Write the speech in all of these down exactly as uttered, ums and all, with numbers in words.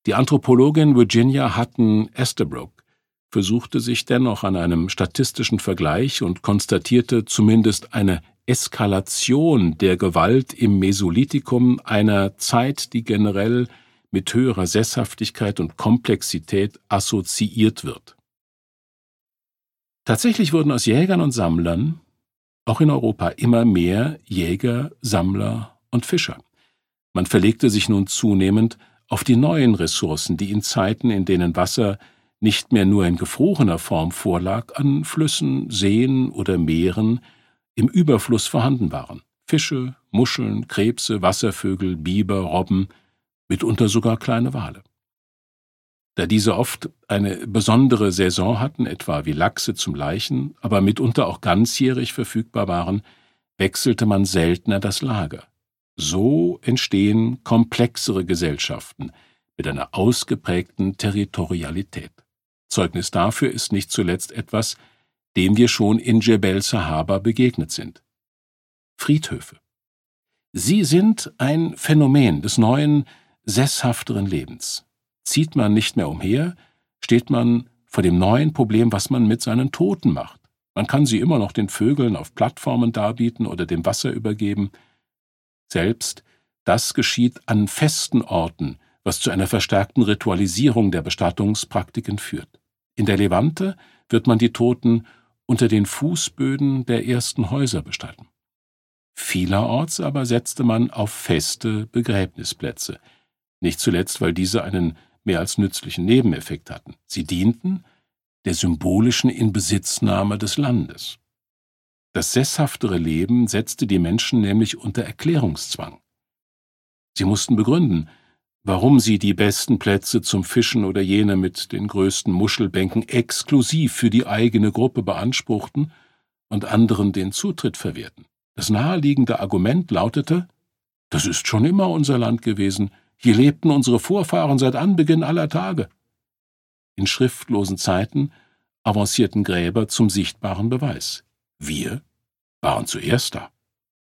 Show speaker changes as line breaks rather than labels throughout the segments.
Die Anthropologin Virginia Hutton Estabrook versuchte sich dennoch an einem statistischen Vergleich und konstatierte zumindest eine Eskalation der Gewalt im Mesolithikum, einer Zeit, die generell mit höherer Sesshaftigkeit und Komplexität assoziiert wird. Tatsächlich wurden aus Jägern und Sammlern, auch in Europa, immer mehr Jäger, Sammler und Fischer. Man verlegte sich nun zunehmend auf die neuen Ressourcen, die in Zeiten, in denen Wasser nicht mehr nur in gefrorener Form vorlag, an Flüssen, Seen oder Meeren im Überfluss vorhanden waren. Fische, Muscheln, Krebse, Wasservögel, Biber, Robben, mitunter sogar kleine Wale. Da diese oft eine besondere Saison hatten, etwa wie Lachse zum Laichen, aber mitunter auch ganzjährig verfügbar waren, wechselte man seltener das Lager. So entstehen komplexere Gesellschaften mit einer ausgeprägten Territorialität. Zeugnis dafür ist nicht zuletzt etwas, dem wir schon in Djebel Sahaba begegnet sind: Friedhöfe. Sie sind ein Phänomen des neuen, sesshafteren Lebens. Zieht man nicht mehr umher, steht man vor dem neuen Problem, was man mit seinen Toten macht. Man kann sie immer noch den Vögeln auf Plattformen darbieten oder dem Wasser übergeben. Selbst das geschieht an festen Orten, was zu einer verstärkten Ritualisierung der Bestattungspraktiken führt. In der Levante wird man die Toten unter den Fußböden der ersten Häuser bestatten. Vielerorts aber setzte man auf feste Begräbnisplätze, nicht zuletzt, weil diese einen mehr als nützlichen Nebeneffekt hatten. Sie dienten der symbolischen Inbesitznahme des Landes. Das sesshaftere Leben setzte die Menschen nämlich unter Erklärungszwang. Sie mussten begründen, warum sie die besten Plätze zum Fischen oder jene mit den größten Muschelbänken exklusiv für die eigene Gruppe beanspruchten und anderen den Zutritt verwehrten. Das naheliegende Argument lautete: Das ist schon immer unser Land gewesen, hier lebten unsere Vorfahren seit Anbeginn aller Tage. In schriftlosen Zeiten avancierten Gräber zum sichtbaren Beweis: Wir waren zuerst da.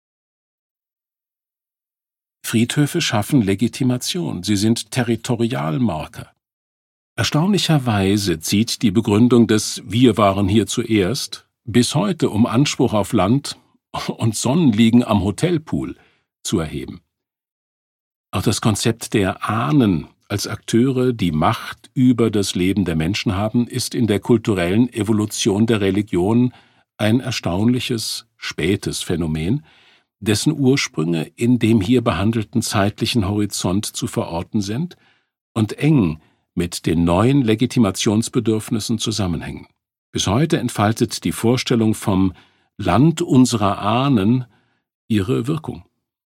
Friedhöfe schaffen Legitimation, sie sind Territorialmarker. Erstaunlicherweise zieht die Begründung des »Wir waren hier zuerst« bis heute, um Anspruch auf Land und Sonnenliegen am Hotelpool zu erheben. Auch das Konzept der Ahnen als Akteure, die Macht über das Leben der Menschen haben, ist in der kulturellen Evolution der Religion ein erstaunliches, spätes Phänomen, dessen Ursprünge in dem hier behandelten zeitlichen Horizont zu verorten sind und eng mit den neuen Legitimationsbedürfnissen zusammenhängen. Bis heute entfaltet die Vorstellung vom Land unserer Ahnen ihre Wirkung.